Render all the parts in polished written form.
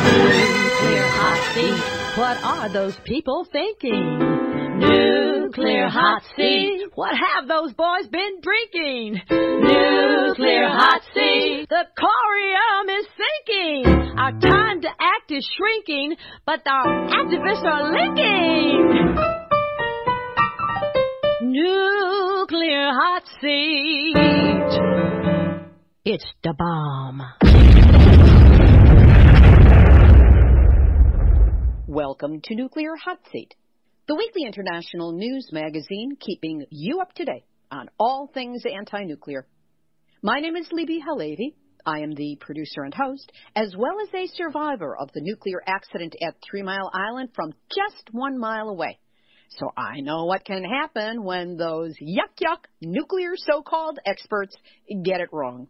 Nuclear hot seat, what are those people thinking? Nuclear hot seat, what have those boys been drinking? Nuclear hot seat, the corium is sinking. Our time to act is shrinking, but our activists are linking. Nuclear hot seat, it's the bomb. Welcome to Nuclear Hot Seat, the weekly international news magazine keeping you up to date on all things anti-nuclear. My name is Libby Halevi. I am the producer and host, as well as a survivor of the nuclear accident at 3 Mile Island from just 1 mile away. So I know what can happen when those yuck nuclear so-called experts get it wrong.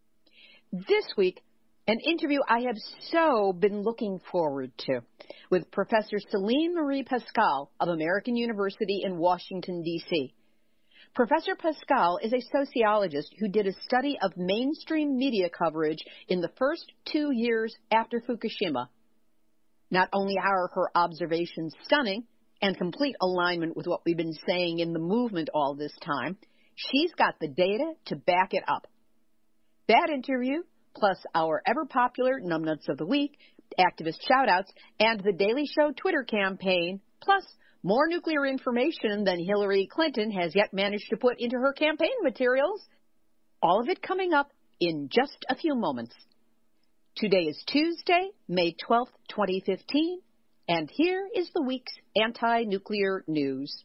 This week, an interview I have so been looking forward to with Professor Céline Marie Pascal of American University in Washington, D.C. Professor Pascal is a sociologist who did a study of mainstream media coverage in the first 2 years after Fukushima. Not only are her observations stunning and complete alignment with what we've been saying in the movement all this time, she's got the data to back it up. That interview, plus our ever-popular Numbnuts of the Week, activist shout-outs, and the Daily Show Twitter campaign, plus more nuclear information than Hillary Clinton has yet managed to put into her campaign materials. All of it coming up in just a few moments. Today is Tuesday, May 12th, 2015, and here is the week's anti-nuclear news.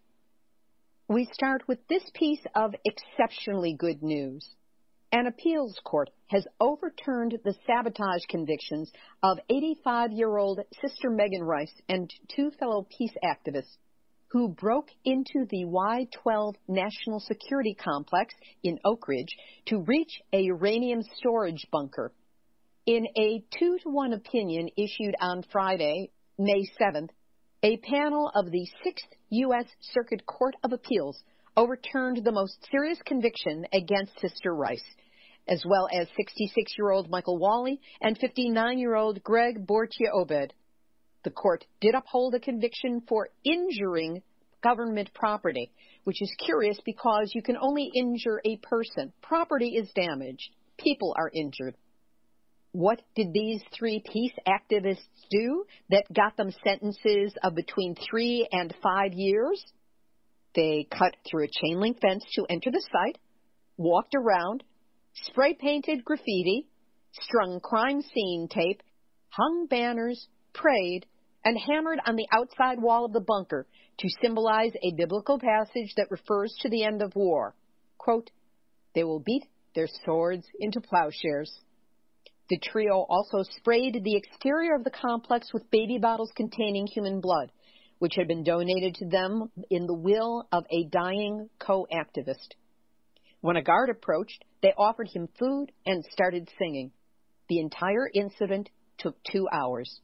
We start with this piece of exceptionally good news. An appeals court has overturned the sabotage convictions of 85-year-old Sister Megan Rice and 2 fellow peace activists who broke into the Y-12 National Security Complex in Oak Ridge to reach a uranium storage bunker. In a 2-to-1 opinion issued on Friday, May 7th, a panel of the 6th U.S. Circuit Court of Appeals overturned the most serious conviction against Sister Rice, as well as 66-year-old Michael Wally and 59-year-old Greg Bortia-Obed. The court did uphold a conviction for injuring government property, which is curious because you can only injure a person. Property is damaged. People are injured. What did these 3 peace activists do that got them sentences of between 3 and 5 years? They cut through a chain link fence to enter the site, walked around, spray-painted graffiti, strung crime scene tape, hung banners, prayed, and hammered on the outside wall of the bunker to symbolize a biblical passage that refers to the end of war. Quote, "They will beat their swords into plowshares." The trio also sprayed the exterior of the complex with baby bottles containing human blood, which had been donated to them in the will of a dying co-activist. When a guard approached, they offered him food and started singing. The entire incident took 2 hours.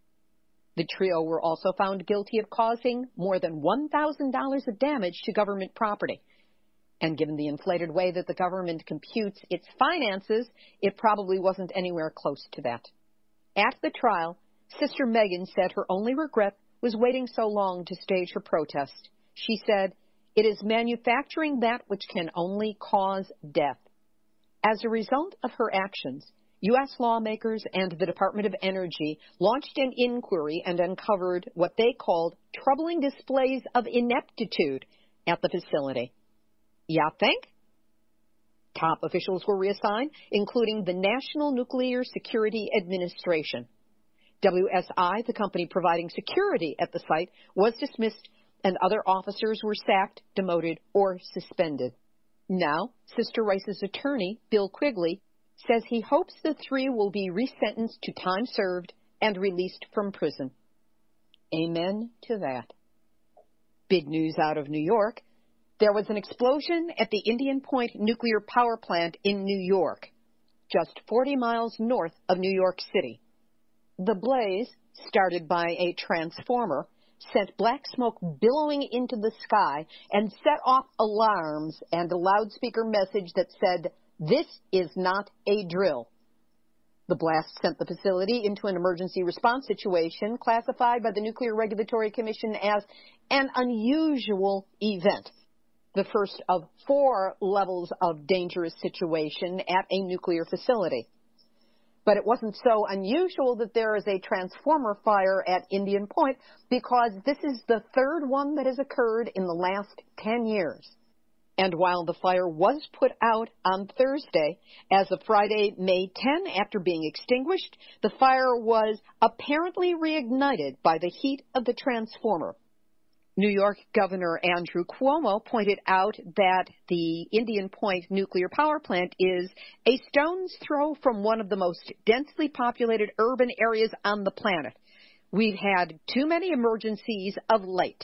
The trio were also found guilty of causing more than $1,000 of damage to government property. And given the inflated way that the government computes its finances, it probably wasn't anywhere close to that. At the trial, Sister Megan said her only regret was waiting so long to stage her protest. She said, "It is manufacturing that which can only cause death." As a result of her actions, U.S. lawmakers and the Department of Energy launched an inquiry and uncovered what they called troubling displays of ineptitude at the facility. Ya think? Top officials were reassigned, including the National Nuclear Security Administration. WSI, the company providing security at the site, was dismissed, and other officers were sacked, demoted, or suspended. Now, Sister Rice's attorney, Bill Quigley, says he hopes the 3 will be resentenced to time served and released from prison. Amen to that. Big news out of New York. There was an explosion at the Indian Point nuclear power plant in New York, just 40 miles north of New York City. The blaze, started by a transformer, sent black smoke billowing into the sky and set off alarms and a loudspeaker message that said, "This is not a drill." The blast sent the facility into an emergency response situation classified by the Nuclear Regulatory Commission as an unusual event, the first of 4 levels of dangerous situation at a nuclear facility. But it wasn't so unusual that there is a transformer fire at Indian Point, because this is the 3rd one that has occurred in the last 10 years. And while the fire was put out on Thursday, as of Friday, May 10, after being extinguished, the fire was apparently reignited by the heat of the transformer. New York Governor Andrew Cuomo pointed out that the Indian Point nuclear power plant is a stone's throw from one of the most densely populated urban areas on the planet. We've had too many emergencies of late.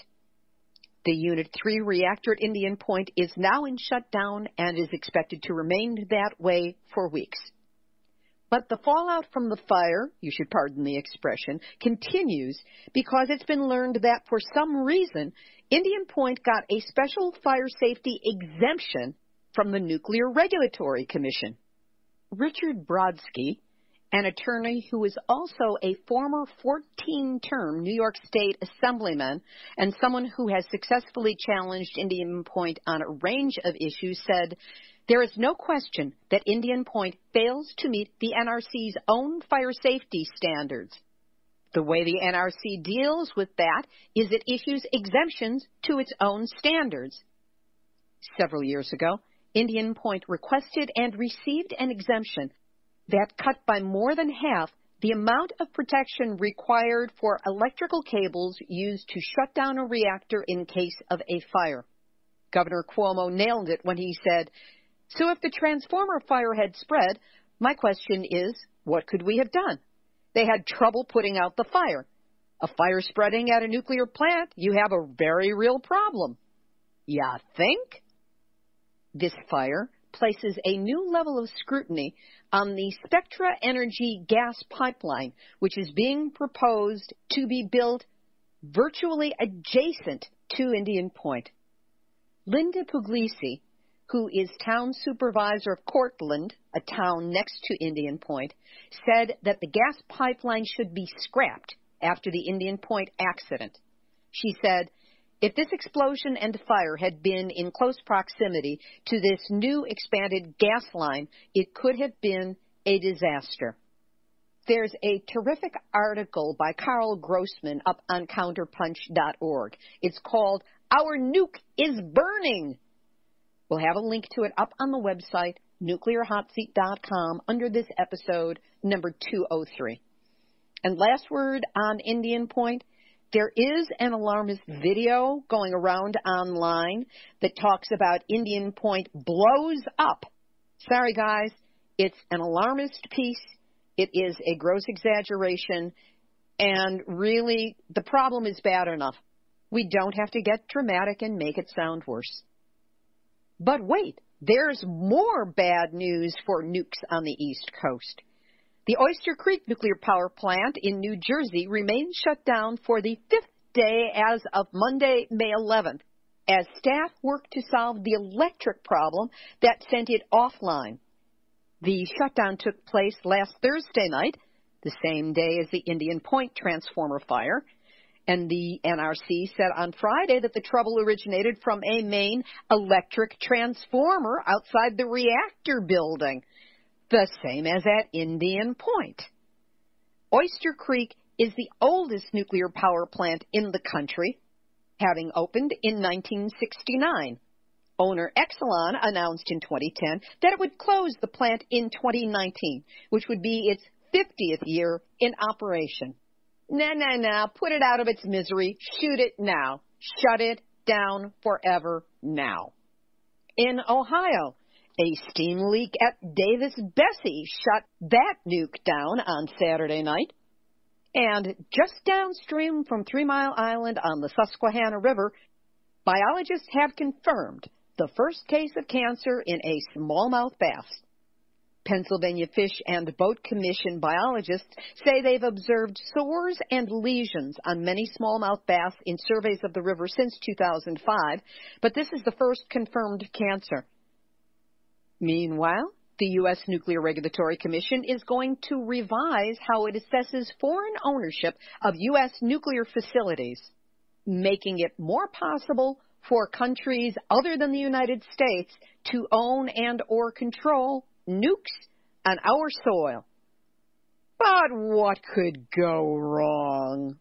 The Unit 3 reactor at Indian Point is now in shutdown and is expected to remain that way for weeks. But the fallout from the fire, you should pardon the expression, continues because it's been learned that for some reason, Indian Point got a special fire safety exemption from the Nuclear Regulatory Commission. Richard Brodsky, an attorney who is also a former 14-term New York State Assemblyman and someone who has successfully challenged Indian Point on a range of issues, said, "There is no question that Indian Point fails to meet the NRC's own fire safety standards. The way the NRC deals with that is it issues exemptions to its own standards. Several years ago, Indian Point requested and received an exemption that cut by more than half the amount of protection required for electrical cables used to shut down a reactor in case of a fire." Governor Cuomo nailed it when he said, "So if the transformer fire had spread, my question is, what could we have done? They had trouble putting out the fire. A fire spreading at a nuclear plant, you have a very real problem." Ya think? This fire places a new level of scrutiny on the Spectra Energy gas pipeline, which is being proposed to be built virtually adjacent to Indian Point. Linda Puglisi, who is town supervisor of Cortland, a town next to Indian Point, said that the gas pipeline should be scrapped after the Indian Point accident. She said, "If this explosion and fire had been in close proximity to this new expanded gas line, it could have been a disaster." There's a terrific article by Carl Grossman up on counterpunch.org. It's called "Our Nuke is Burning." We'll have a link to it up on the website, nuclearhotseat.com, under this episode, number 203. And last word on Indian Point, there is an alarmist video going around online that talks about Indian Point blows up. Sorry, guys, it's an alarmist piece. It is a gross exaggeration, and really, the problem is bad enough. We don't have to get dramatic and make it sound worse. But wait, there's more bad news for nukes on the East Coast. The Oyster Creek nuclear power plant in New Jersey remains shut down for the 5th day as of Monday, May 11th, as staff work to solve the electric problem that sent it offline. The shutdown took place last Thursday night, the same day as the Indian Point transformer fire, and the NRC said on Friday that the trouble originated from a main electric transformer outside the reactor building, the same as at Indian Point. Oyster Creek is the oldest nuclear power plant in the country, having opened in 1969. Owner Exelon announced in 2010 that it would close the plant in 2019, which would be its 50th year in operation. Nah, put it out of its misery. Shoot it now. Shut it down forever now. In Ohio, a steam leak at Davis-Besse shut that nuke down on Saturday night. And just downstream from 3 Mile Island on the Susquehanna River, biologists have confirmed the first case of cancer in a smallmouth bass. Pennsylvania Fish and Boat Commission biologists say they've observed sores and lesions on many smallmouth bass in surveys of the river since 2005, but this is the first confirmed cancer. Meanwhile, The U.S. Nuclear Regulatory Commission is going to revise how it assesses foreign ownership of U.S. nuclear facilities, making it more possible for countries other than the United States to own and or control nukes on our soil. But what could go wrong?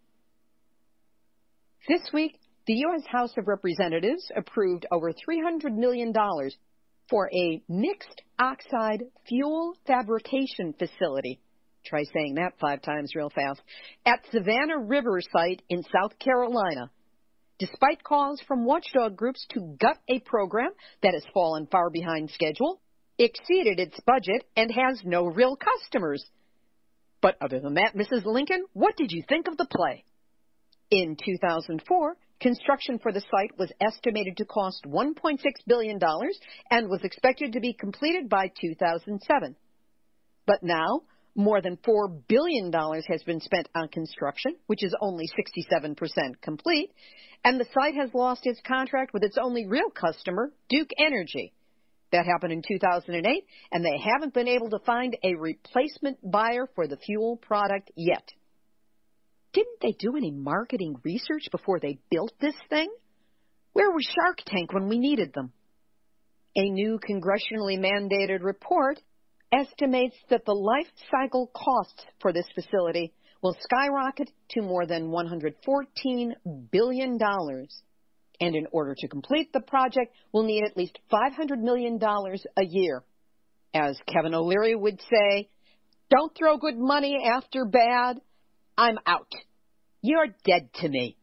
This week, the U.S. House of Representatives approved over $300 million for a mixed oxide fuel fabrication facility. Try saying that 5 times real fast. At Savannah River site in South Carolina. Despite calls from watchdog groups to gut a program that has fallen far behind schedule, exceeded its budget, and has no real customers. But other than that, Mrs. Lincoln, what did you think of the play? In 2004, construction for the site was estimated to cost $1.6 billion and was expected to be completed by 2007. But now, more than $4 billion has been spent on construction, which is only 67% complete, and the site has lost its contract with its only real customer, Duke Energy. That happened in 2008, and they haven't been able to find a replacement buyer for the fuel product yet. Didn't they do any marketing research before they built this thing? Where was Shark Tank when we needed them? A new congressionally mandated report estimates that the life cycle costs for this facility will skyrocket to more than $114 billion. And in order to complete the project, we'll need at least $500 million a year. As Kevin O'Leary would say, don't throw good money after bad. I'm out. You're dead to me.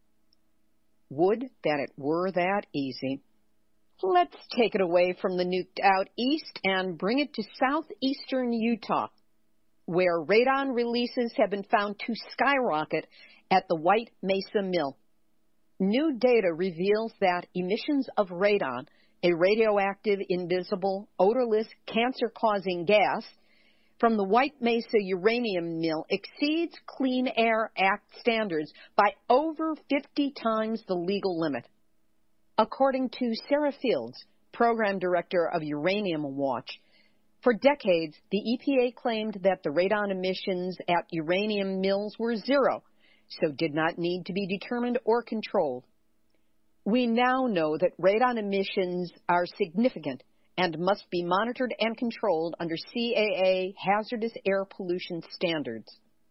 Would that it were that easy. Let's take it away from the nuked-out east and bring it to southeastern Utah, where radon releases have been found to skyrocket at the White Mesa Mill. New data reveals that emissions of radon, a radioactive, invisible, odorless, cancer-causing gas, from the White Mesa uranium mill exceeds Clean Air Act standards by over 50 times the legal limit. According to Sarah Fields, Program Director of Uranium Watch, for decades, the EPA claimed that the radon emissions at uranium mills were zero, so did not need to be determined or controlled. We now know that radon emissions are significant and must be monitored and controlled under CAA hazardous air pollution standards.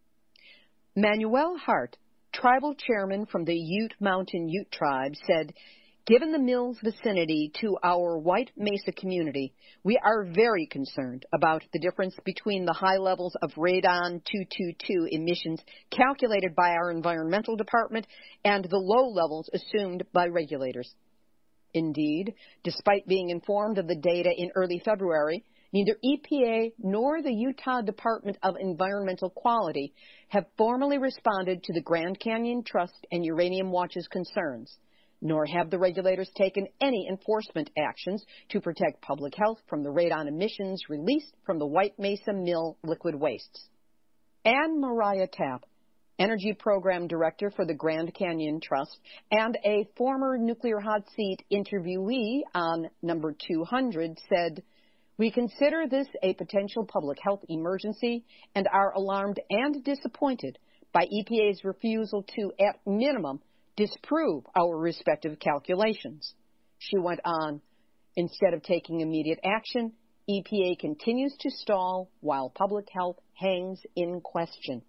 Manuel Hart, tribal chairman from the Ute Mountain Ute tribe, said, "Given the mill's vicinity to our White Mesa community, we are very concerned about the difference between the high levels of radon-222 emissions calculated by our environmental department and the low levels assumed by regulators." Indeed, despite being informed of the data in early February, neither EPA nor the Utah Department of Environmental Quality have formally responded to the Grand Canyon Trust and Uranium Watch's concerns, nor have the regulators taken any enforcement actions to protect public health from the radon emissions released from the White Mesa Mill liquid wastes. Anne Mariah Tapp, Energy Program Director for the Grand Canyon Trust and a former Nuclear Hot Seat interviewee on number 200, said, "We consider this a potential public health emergency and are alarmed and disappointed by EPA's refusal to, at minimum, disprove our respective calculations." She went on, "Instead of taking immediate action, EPA continues to stall while public health hangs in question."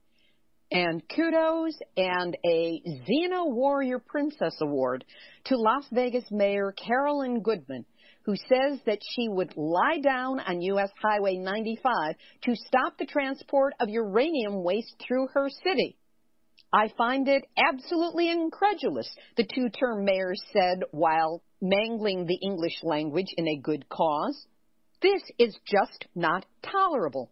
And kudos and a Xena Warrior Princess Award to Las Vegas Mayor Carolyn Goodman, who says that she would lie down on U.S. Highway 95 to stop the transport of uranium waste through her city. "I find it absolutely incredulous," the two-term mayor said while mangling the English language in a good cause. "This is just not tolerable."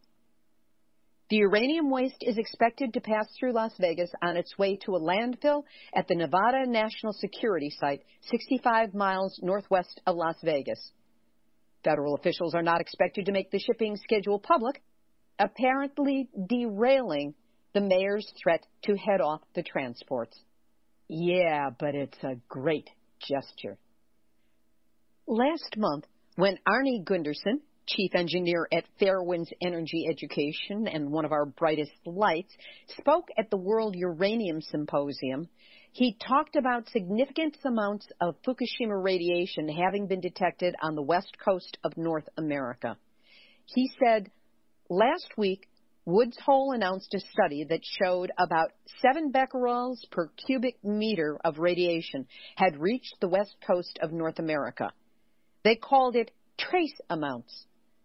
The uranium waste is expected to pass through Las Vegas on its way to a landfill at the Nevada National Security Site, 65 miles northwest of Las Vegas. Federal officials are not expected to make the shipping schedule public, apparently derailing the mayor's threat to head off the transports. Yeah, but it's a great gesture. Last month, when Arnie Gundersen, chief engineer at Fairwinds Energy Education and one of our brightest lights, spoke at the World Uranium Symposium. He talked about significant amounts of Fukushima radiation having been detected on the west coast of North America. He said, last week, Woods Hole announced a study that showed about 7 becquerels per cubic meter of radiation had reached the west coast of North America. They called it trace amounts.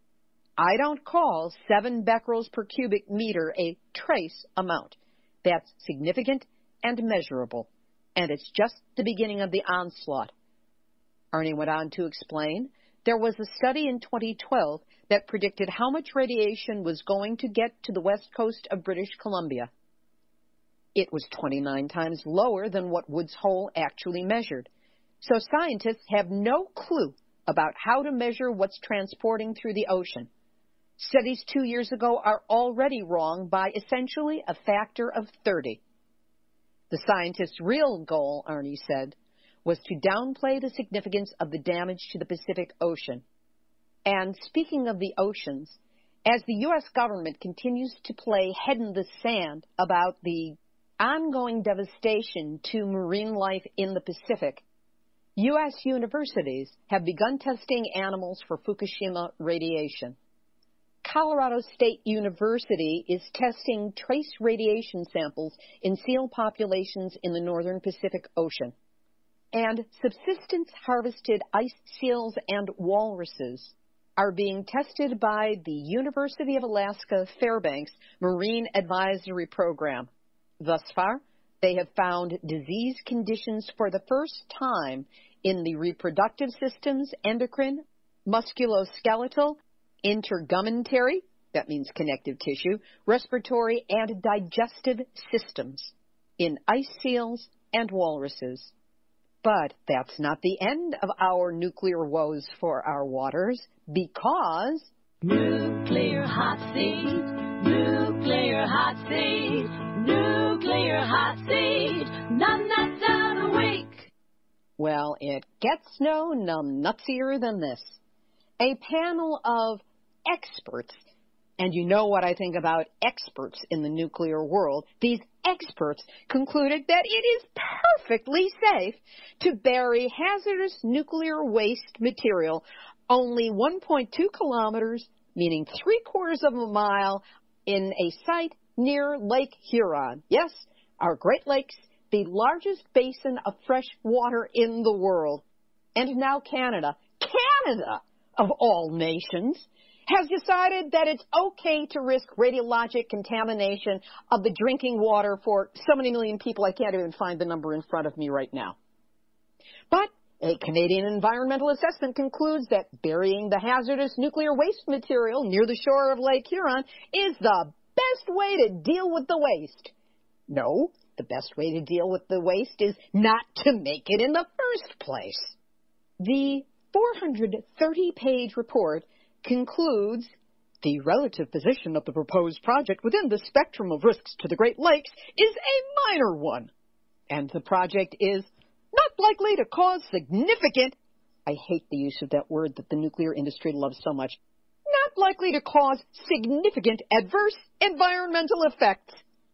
I don't call 7 becquerels per cubic meter a trace amount. That's significant and measurable, and it's just the beginning of the onslaught. Arnie went on to explain, there was a study in 2012 that predicted how much radiation was going to get to the west coast of British Columbia. It was 29 times lower than what Woods Hole actually measured. So scientists have no clue about how to measure what's transporting through the ocean. Studies 2 years ago are already wrong by essentially a factor of 30. The scientists' real goal, Arnie said, was to downplay the significance of the damage to the Pacific Ocean. And speaking of the oceans, as the U.S. government continues to play head in the sand about the ongoing devastation to marine life in the Pacific, U.S. universities have begun testing animals for Fukushima radiation. Colorado State University is testing trace radiation samples in seal populations in the northern Pacific Ocean. And subsistence-harvested ice seals and walruses are being tested by the University of Alaska Fairbanks Marine Advisory Program. Thus far, they have found disease conditions for the first time in the reproductive systems, endocrine, musculoskeletal, intergumentary, that means connective tissue, respiratory, and digestive systems in ice seals and walruses. But that's not the end of our nuclear woes for our waters, because nuclear hot seat, nuclear hot seat, nuclear hot seat, none nuts out a week. Well, it gets no nutsier than this. A panel of experts, and you know what I think about experts in the nuclear world, these experts concluded that it is perfectly safe to bury hazardous nuclear waste material only 1.2 kilometers, meaning 3/4 of a mile, in a site near Lake Huron. Yes, our Great Lakes, the largest basin of fresh water in the world. And now Canada, of all nations, has decided that it's okay to risk radiologic contamination of the drinking water for so many million people I can't even find the number in front of me right now. But a Canadian environmental assessment concludes that burying the hazardous nuclear waste material near the shore of Lake Huron is the best way to deal with the waste. No, the best way to deal with the waste is not to make it in the first place. The 430-page report concludes, the relative position of the proposed project within the spectrum of risks to the Great Lakes is a minor one, and the project is not likely to cause significant, I hate the use of that word that the nuclear industry loves so much, not likely to cause significant adverse environmental effects.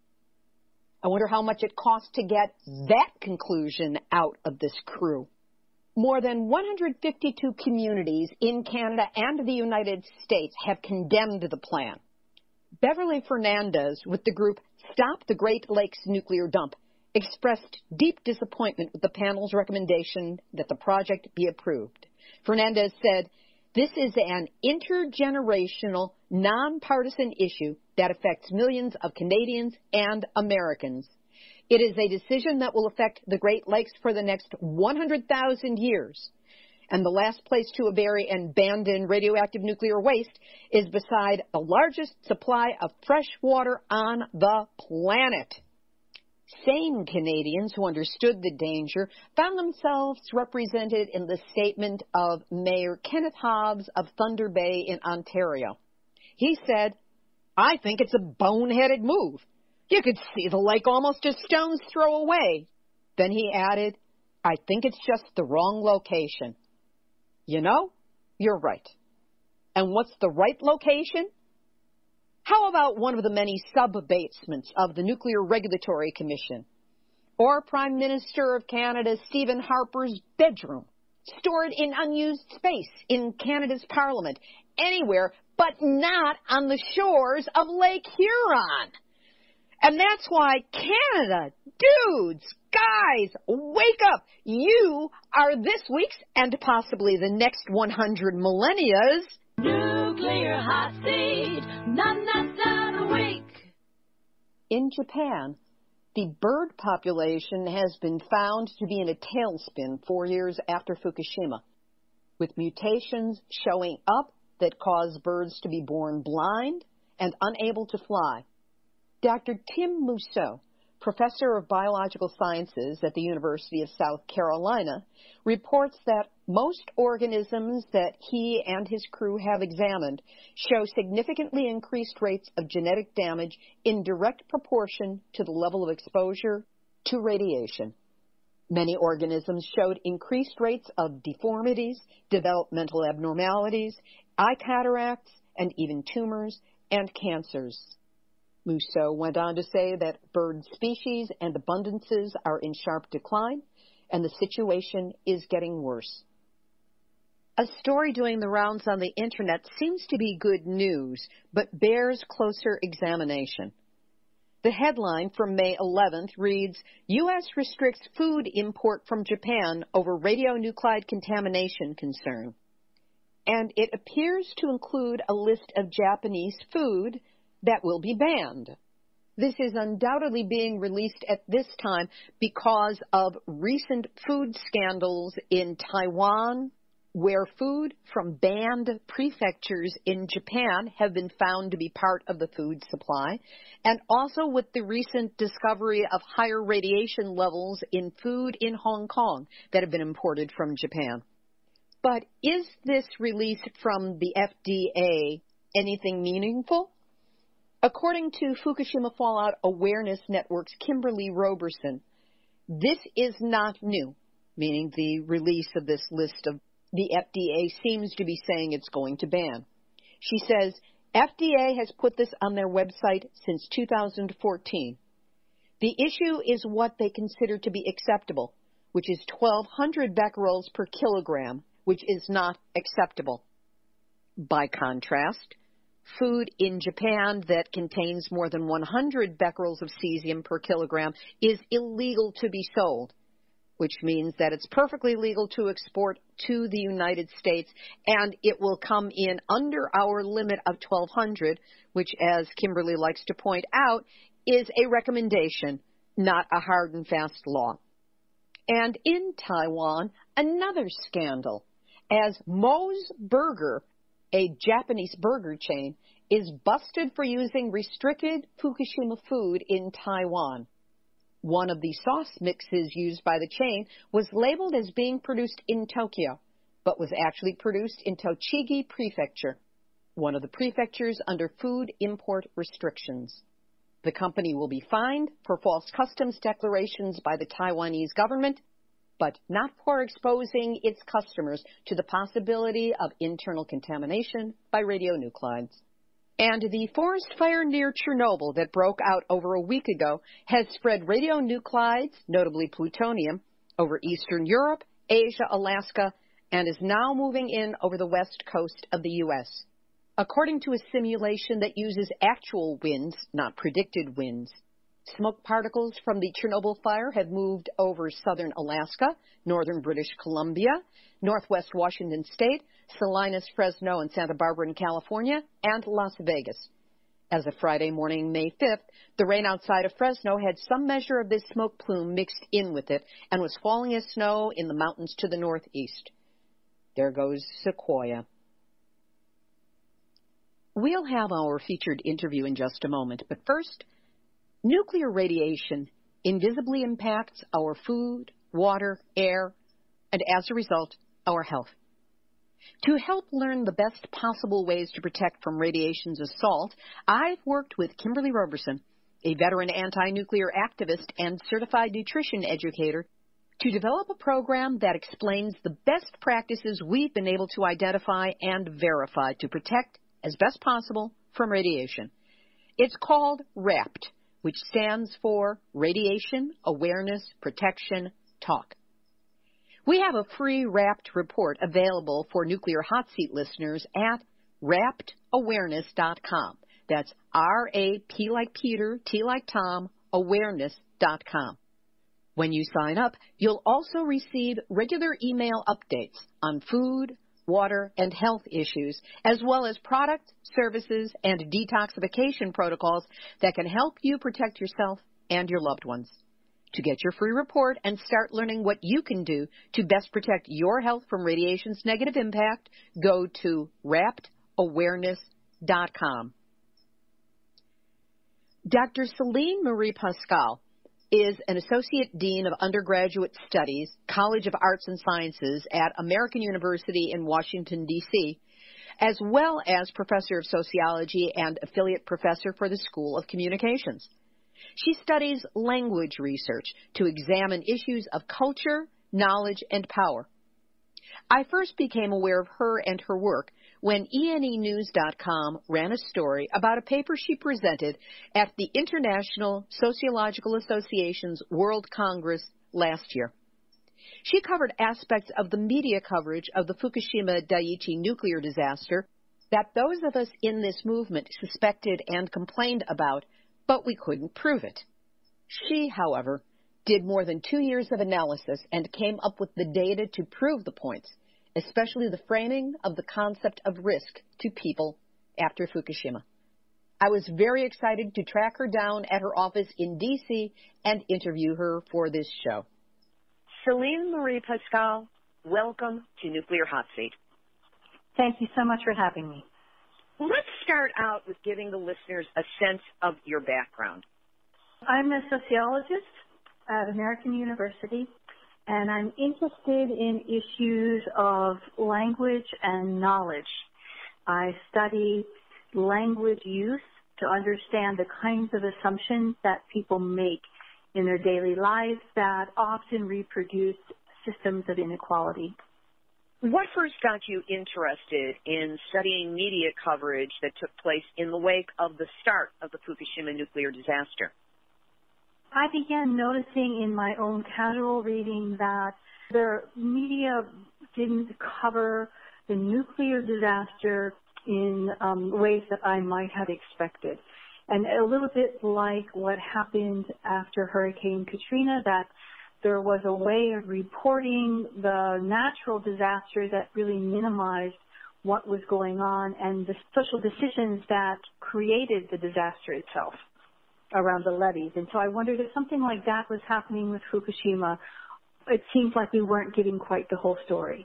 I wonder how much it costs to get that conclusion out of this crew. More than 152 communities in Canada and the United States have condemned the plan. Beverly Fernandez, with the group Stop the Great Lakes Nuclear Dump, expressed deep disappointment with the panel's recommendation that the project be approved. Fernandez said, "This is an intergenerational, nonpartisan issue that affects millions of Canadians and Americans. It is a decision that will affect the Great Lakes for the next 100,000 years. And the last place to bury and abandon radioactive nuclear waste is beside the largest supply of fresh water on the planet." Sane Canadians who understood the danger found themselves represented in the statement of Mayor Kenneth Hobbs of Thunder Bay in Ontario. He said, "I think it's a boneheaded move. You could see the lake almost a stone's throw away." Then he added, "I think it's just the wrong location." You know, you're right. And what's the right location? How about one of the many sub-basements of the Nuclear Regulatory Commission? Or Prime Minister of Canada Stephen Harper's bedroom, stored in unused space in Canada's Parliament, anywhere but not on the shores of Lake Huron. And that's why Canada, dudes, guys, wake up. You are this week's and possibly the next 100 millennia's Nuclear Hot Seat, not a week. In Japan, the bird population has been found to be in a tailspin 4 years after Fukushima, with mutations showing up that cause birds to be born blind and unable to fly. Dr. Tim Mousseau, professor of biological sciences at the University of South Carolina, reports that most organisms that he and his crew have examined show significantly increased rates of genetic damage in direct proportion to the level of exposure to radiation. Many organisms showed increased rates of deformities, developmental abnormalities, eye cataracts, and even tumors and cancers. Mousseau went on to say that bird species and abundances are in sharp decline, and the situation is getting worse. A story doing the rounds on the internet seems to be good news, but bears closer examination. The headline from May 11th reads, U.S. restricts food import from Japan over radionuclide contamination concern. And it appears to include a list of Japanese food that will be banned. This is undoubtedly being released at this time because of recent food scandals in Taiwan, where food from banned prefectures in Japan have been found to be part of the food supply, and also with the recent discovery of higher radiation levels in food in Hong Kong that have been imported from Japan. But is this release from the FDA anything meaningful? According to Fukushima Fallout Awareness Network's Kimberly Roberson, this is not new, meaning the release of this list of the FDA seems to be saying it's going to ban. She says, FDA has put this on their website since 2014. The issue is what they consider to be acceptable, which is 1,200 becquerels per kilogram, which is not acceptable. By contrast, food in Japan that contains more than 100 becquerels of cesium per kilogram is illegal to be sold, which means that it's perfectly legal to export to the United States, and it will come in under our limit of 1,200, which, as Kimberly likes to point out, is a recommendation, not a hard and fast law. And in Taiwan, another scandal, as Moe's Burger, a Japanese burger chain, is busted for using restricted Fukushima food in Taiwan. One of the sauce mixes used by the chain was labeled as being produced in Tokyo, but was actually produced in Tochigi Prefecture, one of the prefectures under food import restrictions. The company will be fined for false customs declarations by the Taiwanese government, but not for exposing its customers to the possibility of internal contamination by radionuclides. And the forest fire near Chernobyl that broke out over a week ago has spread radionuclides, notably plutonium, over Eastern Europe, Asia, Alaska, and is now moving in over the west coast of the U.S. According to a simulation that uses actual winds, not predicted winds, smoke particles from the Chernobyl fire have moved over southern Alaska, northern British Columbia, northwest Washington State, Salinas, Fresno, and Santa Barbara in California, and Las Vegas. As of Friday morning, May 5th, the rain outside of Fresno had some measure of this smoke plume mixed in with it and was falling as snow in the mountains to the northeast. There goes Sequoia. We'll have our featured interview in just a moment, but first, nuclear radiation invisibly impacts our food, water, air, and as a result, our health. To help learn the best possible ways to protect from radiation's assault, I've worked with Kimberly Roberson, a veteran anti-nuclear activist and certified nutrition educator, to develop a program that explains the best practices we've been able to identify and verify to protect as best possible from radiation. It's called RAPT, which stands for Radiation Awareness Protection Talk. We have a free RAPT report available for Nuclear Hot Seat listeners at raptawareness.com. That's R-A-P like Peter, T like Tom, awareness.com. When you sign up, you'll also receive regular email updates on food, water, and health issues, as well as products, services, and detoxification protocols that can help you protect yourself and your loved ones. To get your free report and start learning what you can do to best protect your health from radiation's negative impact, go to raptawareness.com. Dr. Celine Marie Pascal is an Associate Dean of Undergraduate Studies, College of Arts and Sciences at American University in Washington, D.C., as well as Professor of Sociology and Affiliate Professor for the School of Communications. She studies language research to examine issues of culture, knowledge, and power. I first became aware of her and her work when ENEnews.com ran a story about a paper she presented at the International Sociological Association's World Congress last year. She covered aspects of the media coverage of the Fukushima Daiichi nuclear disaster that those of us in this movement suspected and complained about, but we couldn't prove it. She, however, did more than 2 years of analysis and came up with the data to prove the points, especially the framing of the concept of risk to people after Fukushima. I was very excited to track her down at her office in D.C. and interview her for this show. Celine Marie Pascal, welcome to Nuclear Hot Seat. Thank you so much for having me. Let's start out with giving the listeners a sense of your background. I'm a sociologist at American University, and I'm interested in issues of language and knowledge. I study language use to understand the kinds of assumptions that people make in their daily lives that often reproduce systems of inequality. What first got you interested in studying media coverage that took place in the wake of the start of the Fukushima nuclear disaster? I began noticing in my own casual reading that the media didn't cover the nuclear disaster in ways that I might have expected. And a little bit like what happened after Hurricane Katrina, that there was a way of reporting the natural disaster that really minimized what was going on and the social decisions that created the disaster itself around the levees. And so I wondered if something like that was happening with Fukushima. It seems like we weren't getting quite the whole story.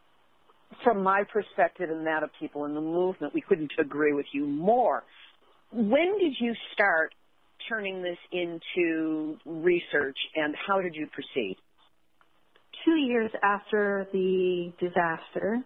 From my perspective and that of people in the movement, we couldn't agree with you more. When did you start turning this into research, and how did you proceed? 2 years after the disaster,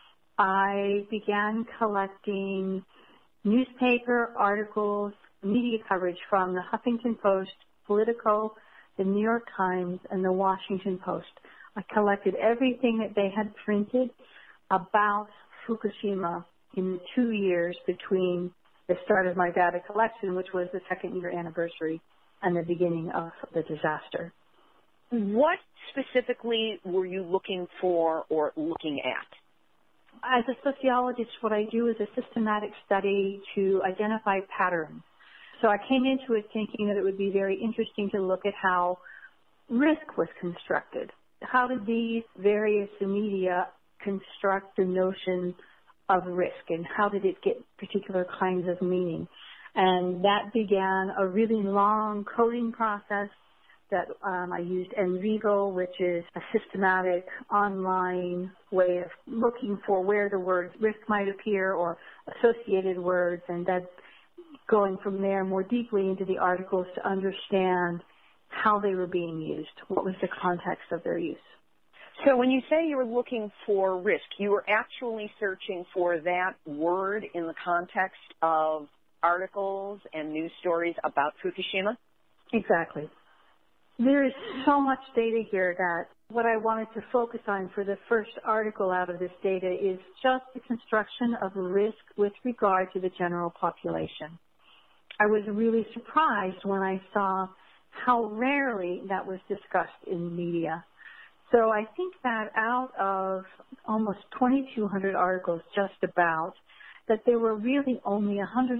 I began collecting newspaper articles, media coverage from the Huffington Post, Politico, the New York Times, and the Washington Post. I collected everything that they had printed about Fukushima in the 2 years between the start of my data collection, which was the second year anniversary, and the beginning of the disaster. What specifically were you looking for or looking at? As a sociologist, what I do is a systematic study to identify patterns. So I came into it thinking that it would be very interesting to look at how risk was constructed. How did these various media construct the notion of risk, and how did it get particular kinds of meaning? And that began a really long coding process that I used NVivo, which is a systematic online way of looking for where the word risk might appear or associated words, and then going from there more deeply into the articles to understand how they were being used, what was the context of their use. So when you say you were looking for risk, you were actually searching for that word in the context of articles and news stories about Fukushima? Exactly. There is so much data here that What I wanted to focus on for the first article out of this data is just the construction of risk with regard to the general population. I was really surprised when I saw how rarely that was discussed in the media. So I think that out of almost 2,200 articles just about, that there were really only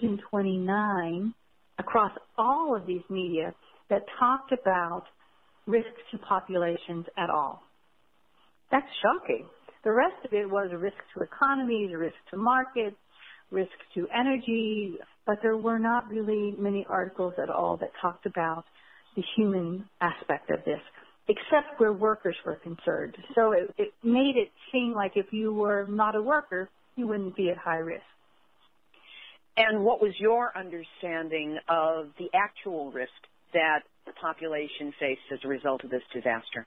129 across all of these media that talked about risk to populations at all. That's shocking. The rest of it was risk to economies, risk to markets, risk to energy, but there were not really many articles at all that talked about the human aspect of this, except where workers were concerned. So it made it seem like if you were not a worker, you wouldn't be at high risk. And what was your understanding of the actual risk that the population faced as a result of this disaster?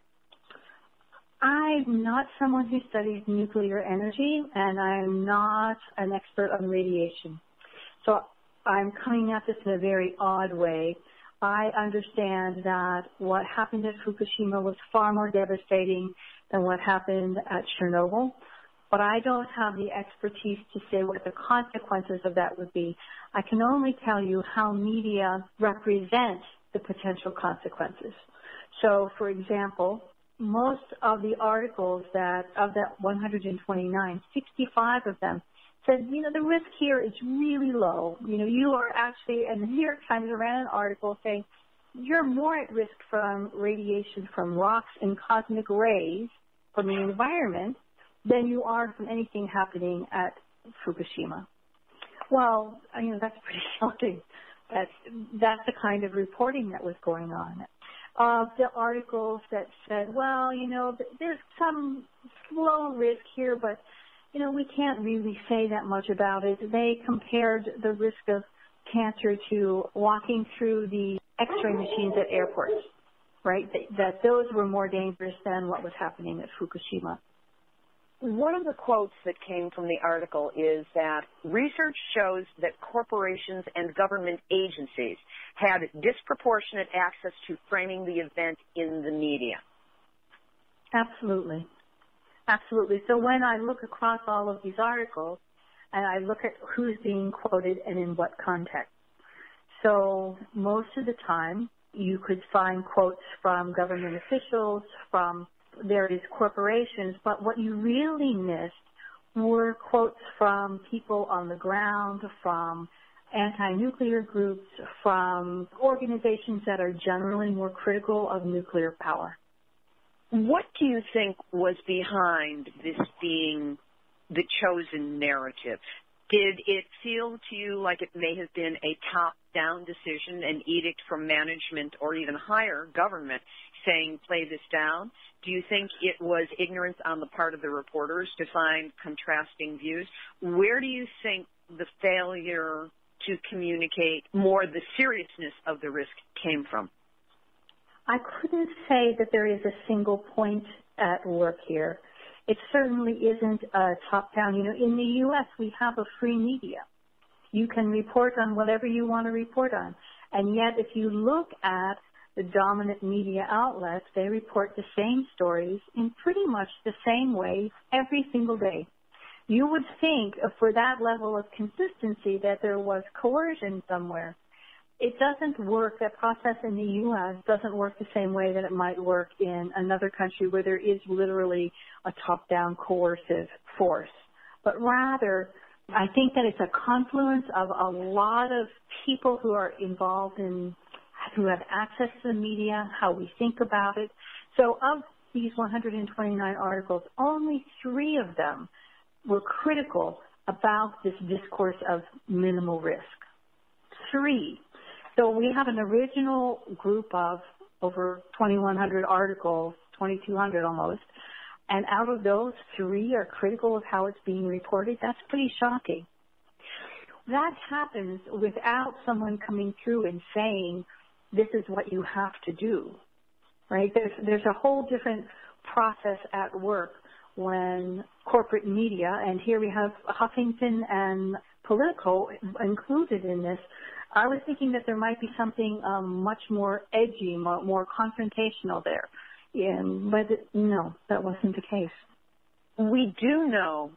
I'm not someone who studies nuclear energy, and I'm not an expert on radiation. So I'm coming at this in a very odd way. I understand that what happened at Fukushima was far more devastating than what happened at Chernobyl, but I don't have the expertise to say what the consequences of that would be. I can only tell you how media represent the potential consequences. So, for example, most of the articles of that 129, 65 of them said, the risk here is really low. You are actually, and the New York Times ran an article saying, you're more at risk from radiation from rocks and cosmic rays from the environment than you are from anything happening at Fukushima. Well, that's pretty shocking. That's the kind of reporting that was going on. The articles that said, well, there's some low risk here, but, we can't really say that much about it. They compared the risk of cancer to walking through the X-ray machines at airports, right? That those were more dangerous than what was happening at Fukushima. One of the quotes that came from the article is that research shows that corporations and government agencies had disproportionate access to framing the event in the media. Absolutely. Absolutely. So when I look across all of these articles and I look at who's being quoted and in what context, so most of the time you could find quotes from government officials, from various corporations, but what you really missed were quotes from people on the ground, from anti-nuclear groups, from organizations that are generally more critical of nuclear power. What do you think was behind this being the chosen narrative? Did it feel to you like it may have been a top-down decision, an edict from management or even higher government saying, play this down? Do you think it was ignorance on the part of the reporters to find contrasting views? Where do you think the failure to communicate more the seriousness of the risk came from? I couldn't say that there is a single point at work here. It certainly isn't top-down. In the U.S., we have a free media. You can report on whatever you want to report on. And yet, if you look at the dominant media outlets, they report the same stories in pretty much the same way every single day. You would think for that level of consistency that there was coercion somewhere. It doesn't work. That process in the U.S. doesn't work the same way that it might work in another country where there is literally a top-down coercive force. But rather, I think that it's a confluence of a lot of people who are involved in, who have access to the media, how we think about it. So of these 129 articles, only 3 of them were critical about this discourse of minimal risk. 3. So we have an original group of over 2,100 articles, 2,200 almost, and out of those 3 are critical of how it's being reported. That's pretty shocking. That happens without someone coming through and saying, this is what you have to do, right? There's a whole different process at work when corporate media, and here we have Huffington and Politico included in this. I was thinking that there might be something much more edgy, more confrontational there. But no, that wasn't the case. We do know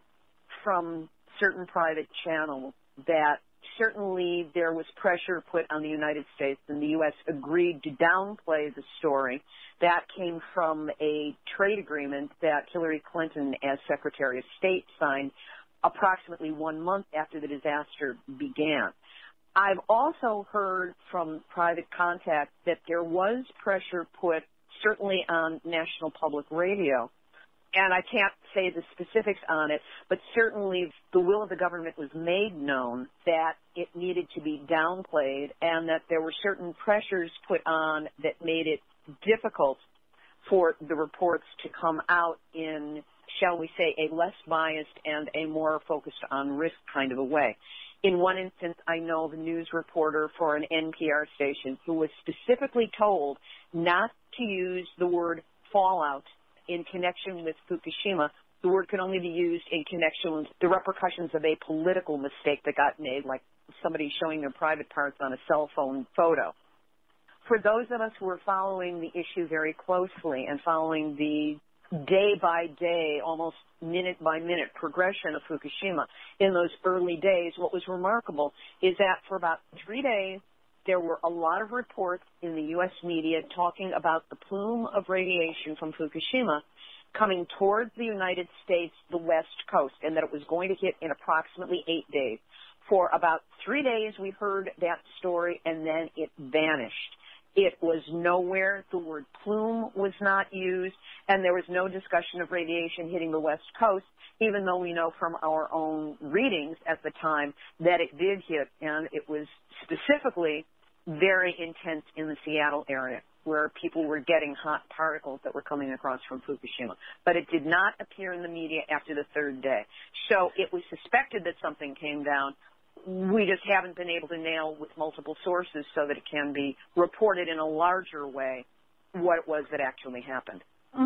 from certain private channels that certainly there was pressure put on the United States, and the U.S. agreed to downplay the story. That came from a trade agreement that Hillary Clinton, as Secretary of State, signed approximately 1 month after the disaster began. I've also heard from private contact that there was pressure put certainly on National Public Radio, and I can't say the specifics on it, but certainly the will of the government was made known that it needed to be downplayed and that there were certain pressures put on that made it difficult for the reports to come out in, shall we say, a less biased and a more focused on risk kind of a way. In one instance, I know of a news reporter for an NPR station who was specifically told not to use the word fallout in connection with Fukushima. The word can only be used in connection with the repercussions of a political mistake that got made, like somebody showing their private parts on a cell phone photo. For those of us who are following the issue very closely and following the day-by-day, almost minute-by-minute progression of Fukushima in those early days, what was remarkable is that for about 3 days, there were a lot of reports in the U.S. media talking about the plume of radiation from Fukushima coming towards the United States, the West Coast, and that it was going to hit in approximately 8 days. For about 3 days, we heard that story, and then it vanished. It was nowhere. The word plume was not used, and there was no discussion of radiation hitting the West Coast, even though we know from our own readings at the time that it did hit, and it was specifically very intense in the Seattle area, where people were getting hot particles that were coming across from Fukushima. But it did not appear in the media after the third day. So it was suspected that something came down. We just haven't been able to nail with multiple sources so that it can be reported in a larger way what it was that actually happened.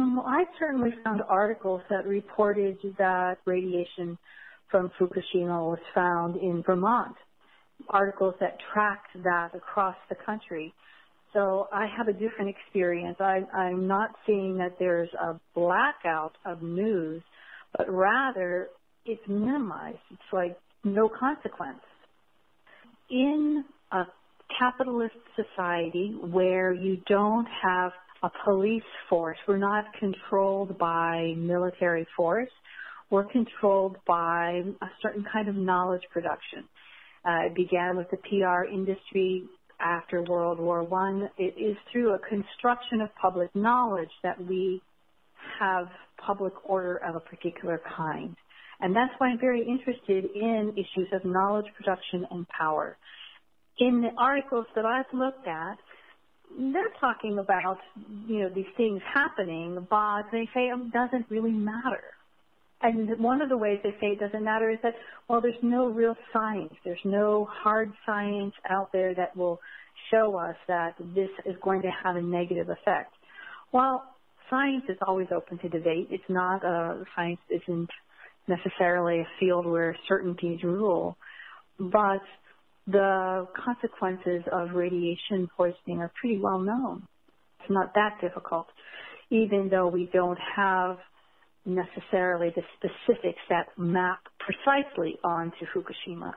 I certainly found articles that reported that radiation from Fukushima was found in Vermont, articles that tracked that across the country. So I have a different experience. I'm not seeing that there's a blackout of news, but rather it's minimized. It's like no consequence. In a capitalist society where you don't have a police force, we're not controlled by military force, we're controlled by a certain kind of knowledge production. It began with the PR industry after World War I. It is through a construction of public knowledge that we have public order of a particular kind. And that's why I'm very interested in issues of knowledge production and power. In the articles that I've looked at, they're talking about, these things happening, but they say it doesn't really matter. And one of the ways they say it doesn't matter is that, well, there's no real science. There's no hard science out there that will show us that this is going to have a negative effect. Well, science is always open to debate. It's not, science isn't necessarily a field where certainties rule, but the consequences of radiation poisoning are pretty well known. It's not that difficult, even though we don't have necessarily the specifics that map precisely onto Fukushima.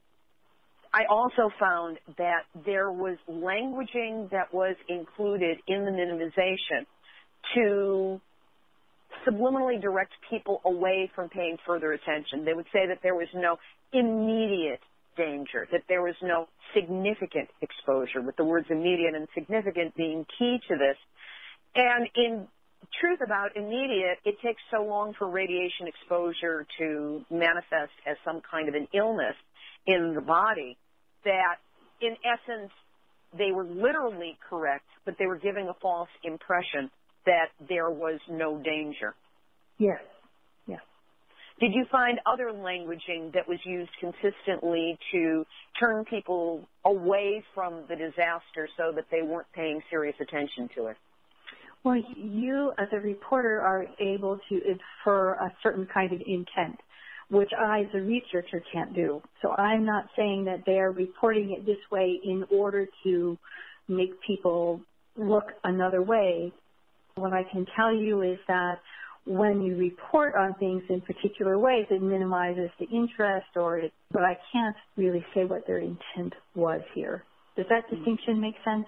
I also found that there was languaging that was included in the minimization to subliminally direct people away from paying further attention. They would say that there was no immediate danger, that there was no significant exposure, with the words immediate and significant being key to this. And in truth about immediate, it takes so long for radiation exposure to manifest as some kind of an illness in the body that, in essence, they were literally correct, but they were giving a false impression that there was no danger. Yes, yes. Did you find other languaging that was used consistently to turn people away from the disaster so that they weren't paying serious attention to it? Well, you as a reporter are able to infer a certain kind of intent, which I as a researcher can't do. So I'm not saying that they're reporting it this way in order to make people look another way. What I can tell you is that when you report on things in particular ways, it minimizes the interest, but I can't really say what their intent was here. Does that distinction make sense?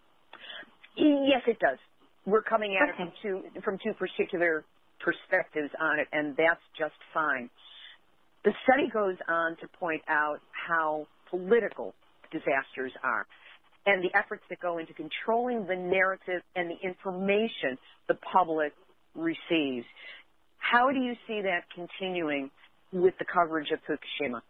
Yes, it does. We're coming at it from two particular perspectives on it, and that's just fine. The study goes on to point out how political disasters are and the efforts that go into controlling the narrative and the information the public receives. How do you see that continuing with the coverage of Fukushima?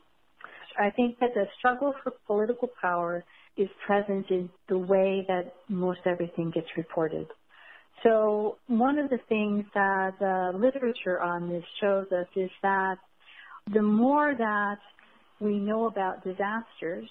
I think that the struggle for political power is present in the way that most everything gets reported. So one of the things that the literature on this shows us is that the more that we know about disasters,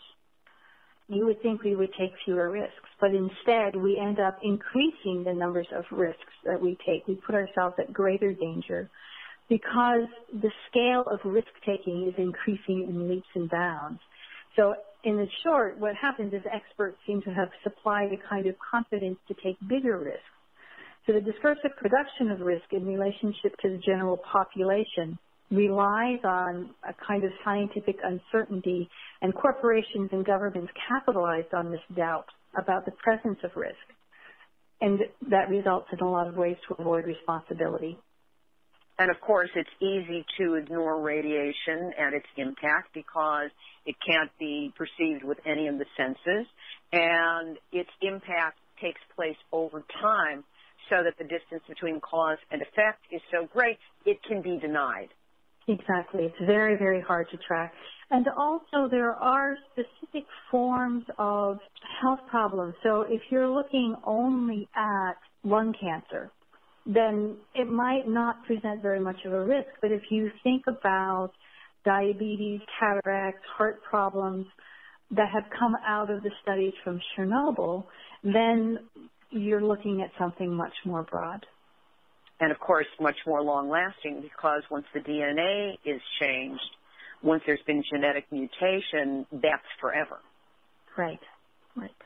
you would think we would take fewer risks, but instead we end up increasing the numbers of risks that we take. We put ourselves at greater danger because the scale of risk-taking is increasing in leaps and bounds. So in the short, what happens is experts seem to have supplied a kind of confidence to take bigger risks. So the discursive production of risk in relationship to the general population relies on a kind of scientific uncertainty, and corporations and governments capitalized on this doubt about the presence of risk. And that results in a lot of ways to avoid responsibility. And of course, it's easy to ignore radiation and its impact because it can't be perceived with any of the senses, and its impact takes place over time so that the distance between cause and effect is so great, it can be denied. Exactly. It's very, very hard to track. And also there are specific forms of health problems. So if you're looking only at lung cancer, then it might not present very much of a risk. But if you think about diabetes, cataracts, heart problems that have come out of the studies from Chernobyl, then you're looking at something much more broad. And, of course, much more long-lasting because once the DNA is changed, once there's been genetic mutation, that's forever. Right, right.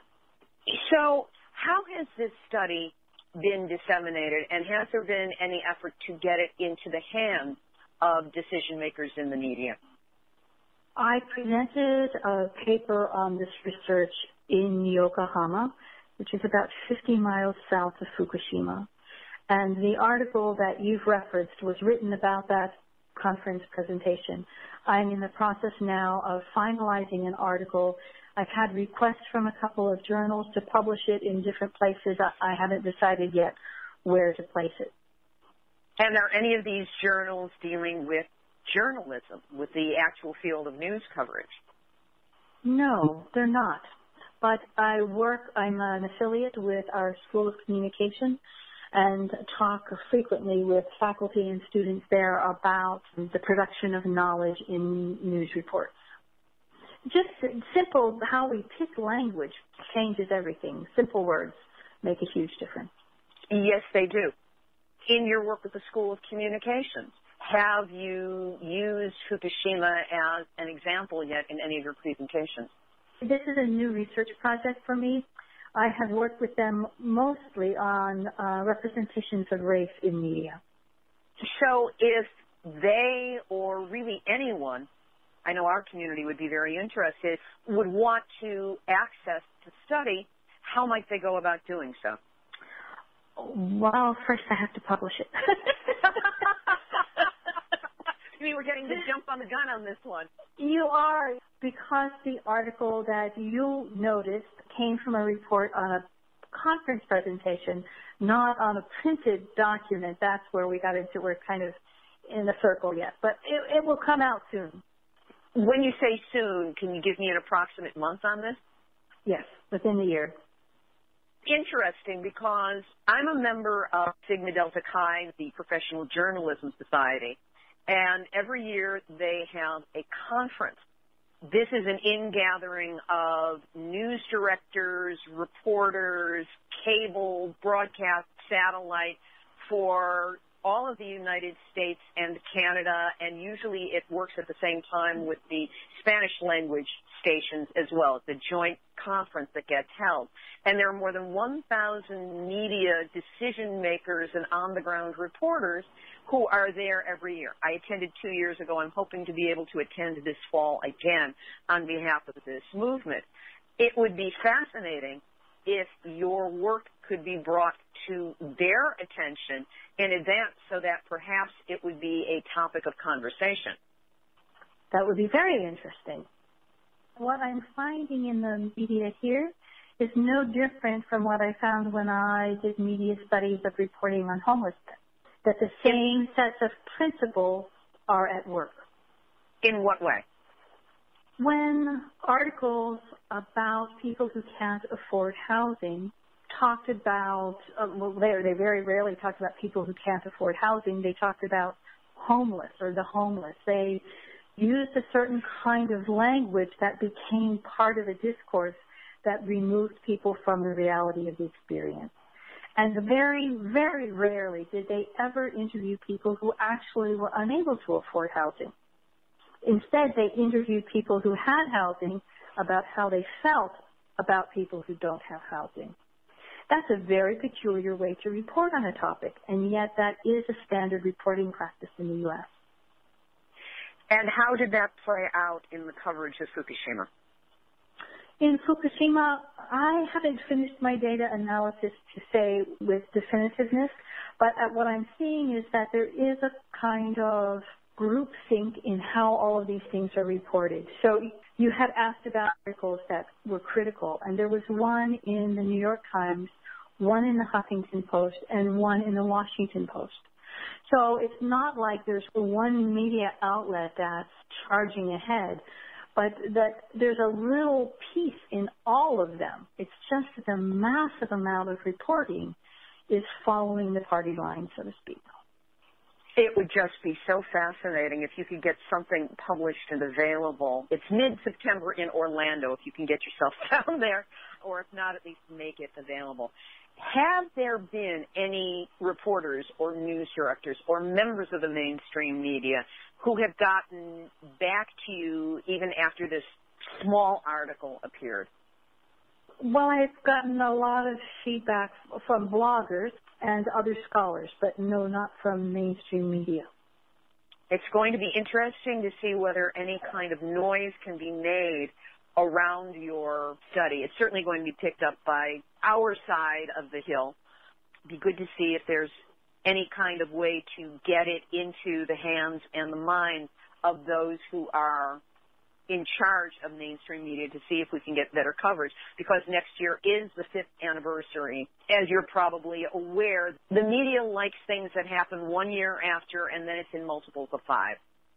So how has this study been disseminated, and has there been any effort to get it into the hands of decision-makers in the media? I presented a paper on this research in Yokohama, which is about 50 miles south of Fukushima. And the article that you've referenced was written about that conference presentation. I'm in the process now of finalizing an article. I've had requests from a couple of journals to publish it in different places. I haven't decided yet where to place it. And are any of these journals dealing with journalism, with the actual field of news coverage? No, they're not. But I'm an affiliate with our School of Communication and talk frequently with faculty and students there about the production of knowledge in news reports. Just simple, how we pick language changes everything. Simple words make a huge difference. Yes, they do. In your work with the School of Communications, have you used Fukushima as an example yet in any of your presentations? This is a new research project for me. I have worked with them mostly on representations of race in media. So if they, or really anyone, I know our community would be very interested, would want to access the study, how might they go about doing so? Well, first I have to publish it. You mean we're getting the jump on the gun on this one? You are, because the article that you noticed came from a report on a conference presentation, not on a printed document. That's where we got into, we're kind of in the circle yet. But it will come out soon. When you say soon, can you give me an approximate month on this? Yes, within the year. Interesting, because I'm a member of Sigma Delta Chi, the Professional Journalism Society, and every year they have a conference. This is an ingathering of news directors, reporters, cable, broadcast, satellite, for all of the United States and Canada, and usually it works at the same time with the Spanish language stations as well. It's a joint conference that gets held. And there are more than 1,000 media decision makers and on-the-ground reporters who are there every year. I attended 2 years ago. I'm hoping to be able to attend this fall again on behalf of this movement. It would be fascinating if your work could be brought to their attention in advance so that perhaps it would be a topic of conversation. That would be very interesting. What I'm finding in the media here is no different from what I found when I did media studies of reporting on homelessness, that the same sets of principles are at work. In what way? When articles about people who can't afford housing talked about, they very rarely talked about people who can't afford housing. They talked about homeless or the homeless. They used a certain kind of language that became part of a discourse that removed people from the reality of the experience. And very, very rarely did they ever interview people who actually were unable to afford housing. Instead, they interviewed people who had housing about how they felt about people who don't have housing. That's a very peculiar way to report on a topic, and yet that is a standard reporting practice in the U.S. And how did that play out in the coverage of Fukushima? In Fukushima, I haven't finished my data analysis to say with definitiveness, but what I'm seeing is that there is a kind of groupthink in how all of these things are reported. So you had asked about articles that were critical, and there was one in the New York Times, one in the Huffington Post, and one in the Washington Post. So it's not like there's one media outlet that's charging ahead, but that there's a little piece in all of them. It's just that the massive amount of reporting is following the party line, so to speak. It would just be so fascinating if you could get something published and available. It's mid-September in Orlando, if you can get yourself down there, or if not, at least make it available. Have there been any reporters or news directors or members of the mainstream media who have gotten back to you even after this small article appeared? Well, I've gotten a lot of feedback from bloggers and other scholars, but no, not from mainstream media. It's going to be interesting to see whether any kind of noise can be made around your study. It's certainly going to be picked up by our side of the hill. It'd be good to see if there's any kind of way to get it into the hands and the minds of those who are in charge of mainstream media to see if we can get better coverage, because next year is the 5th anniversary. As you're probably aware, the media likes things that happen 1 year after, and then it's in multiples of 5.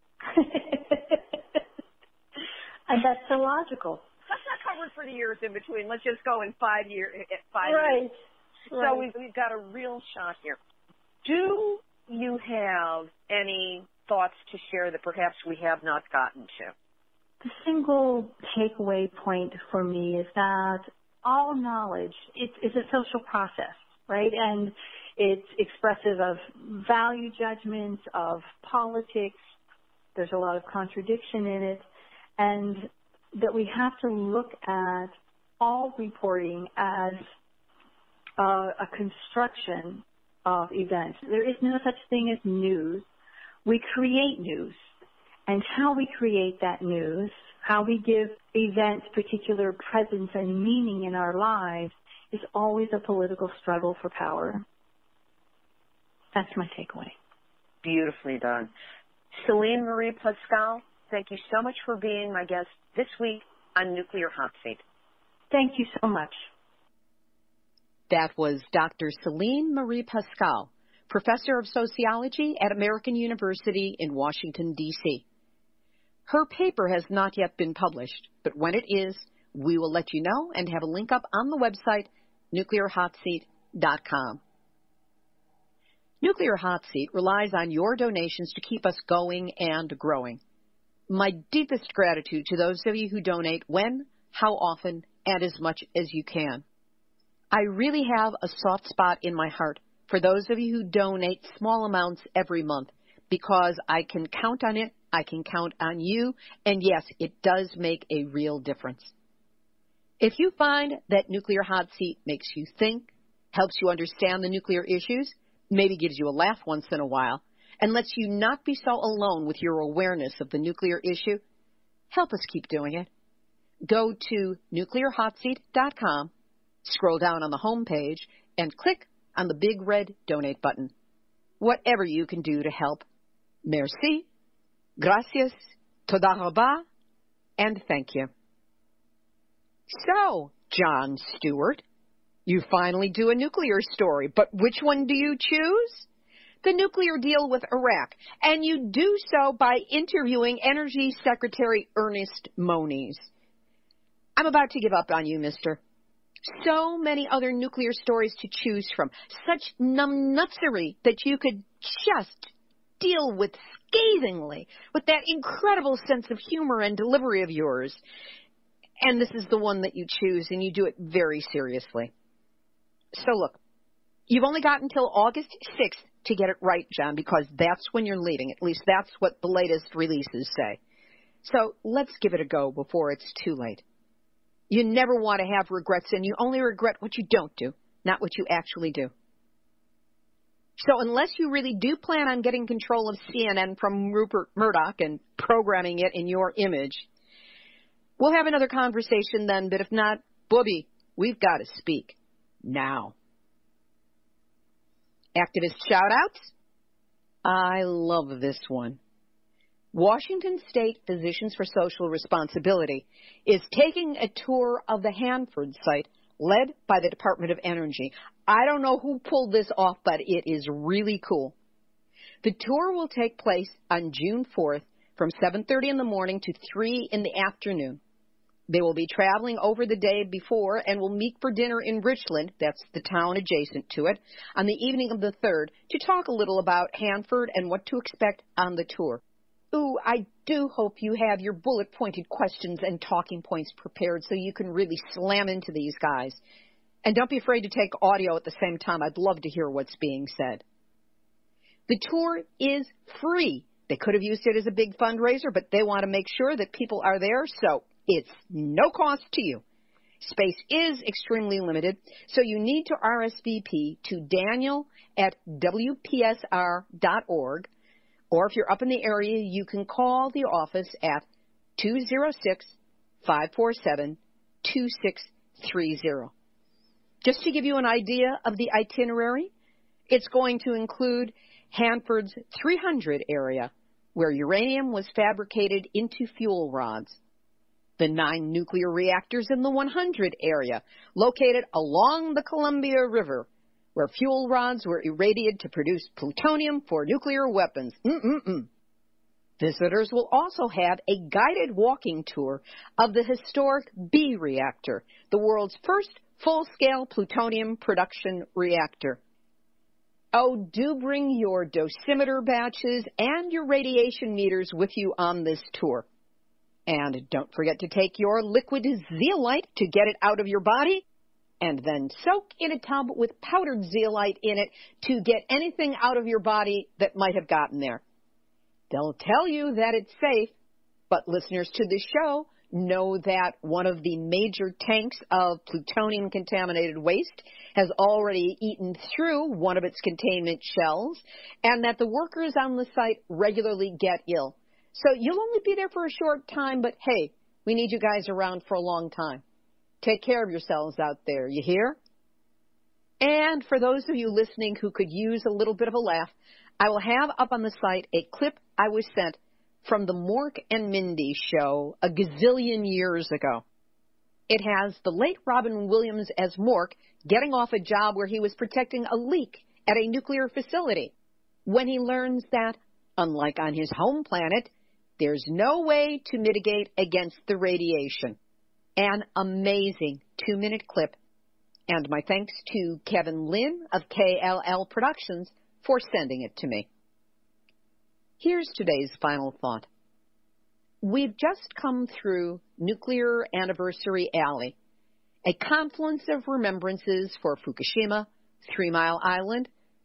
And that's illogical. Let's not cover it for the years in between. Let's just go in 5 years. Right. So we've got a real shot here. Do you have any thoughts to share that perhaps we have not gotten to? The single takeaway point for me is that all knowledge is a social process, right? And it's expressive of value judgments, of politics. There's a lot of contradiction in it. And that we have to look at all reporting as a construction of events. There is no such thing as news. We create news. And how we create that news, how we give events particular presence and meaning in our lives is always a political struggle for power. That's my takeaway. Beautifully done. Celine Marie Pascal, thank you so much for being my guest this week on Nuclear Hot Seat. Thank you so much. That was Dr. Celine Marie Pascal, Professor of Sociology at American University in Washington, D.C. Her paper has not yet been published, but when it is, we will let you know and have a link up on the website, nuclearhotseat.com. Nuclear Hot Seat relies on your donations to keep us going and growing. My deepest gratitude to those of you who donate when, how often, and as much as you can. I really have a soft spot in my heart for those of you who donate small amounts every month, because I can count on it, I can count on you, and yes, it does make a real difference. If you find that Nuclear Hot Seat makes you think, helps you understand the nuclear issues, maybe gives you a laugh once in a while, and lets you not be so alone with your awareness of the nuclear issue, help us keep doing it. Go to nuclearhotseat.com, scroll down on the home page, and click on the big red donate button. Whatever you can do to help. Merci, gracias, toda raba, and thank you. So, Jon Stewart, you finally do a nuclear story, but which one do you choose? The nuclear deal with Iraq, and you do so by interviewing Energy Secretary Ernest Moniz. I'm about to give up on you, mister. So many other nuclear stories to choose from, such numbnutsery that you could just deal with scathingly, with that incredible sense of humor and delivery of yours. And this is the one that you choose, and you do it very seriously. So look, you've only got until August 6th to get it right, John, because that's when you're leaving. At least that's what the latest releases say. So let's give it a go before it's too late. You never want to have regrets, and you only regret what you don't do, not what you actually do. So unless you really do plan on getting control of CNN from Rupert Murdoch and programming it in your image, we'll have another conversation then, but if not, booby, we've got to speak now. Activist shout-outs? I love this one. Washington State Physicians for Social Responsibility is taking a tour of the Hanford site led by the Department of Energy. I don't know who pulled this off, but it is really cool. The tour will take place on June 4th from 7:30 in the morning to 3 in the afternoon. They will be traveling over the day before and will meet for dinner in Richland, that's the town adjacent to it, on the evening of the 3rd to talk a little about Hanford and what to expect on the tour. Ooh, I do hope you have your bullet-pointed questions and talking points prepared so you can really slam into these guys. And don't be afraid to take audio at the same time. I'd love to hear what's being said. The tour is free. They could have used it as a big fundraiser, but they want to make sure that people are there, so it's no cost to you. Space is extremely limited, so you need to RSVP to Daniel at WPSR.org, or if you're up in the area, you can call the office at 206-547-2630. Just to give you an idea of the itinerary, it's going to include Hanford's 300 area, where uranium was fabricated into fuel rods. The 9 nuclear reactors in the 100 area, located along the Columbia River, where fuel rods were irradiated to produce plutonium for nuclear weapons. Visitors will also have a guided walking tour of the historic B reactor, the world's first full-scale plutonium production reactor. Oh, do bring your dosimeter batches and your radiation meters with you on this tour. And don't forget to take your liquid zeolite to get it out of your body, and then soak in a tub with powdered zeolite in it to get anything out of your body that might have gotten there. They'll tell you that it's safe, but listeners to this show know that one of the major tanks of plutonium-contaminated waste has already eaten through one of its containment shells, and that the workers on the site regularly get ill. So you'll only be there for a short time, but hey, we need you guys around for a long time. Take care of yourselves out there, you hear? And for those of you listening who could use a little bit of a laugh, I will have up on the site a clip I was sent from the Mork and Mindy show a gazillion years ago. It has the late Robin Williams as Mork getting off a job where he was protecting a leak at a nuclear facility when he learns that, unlike on his home planet, there's no way to mitigate against the radiation. An amazing 2-minute clip. And my thanks to Kevin Lynn of KLL Productions for sending it to me. Here's today's final thought. We've just come through Nuclear Anniversary Alley, a confluence of remembrances for Fukushima, 3 Mile Island,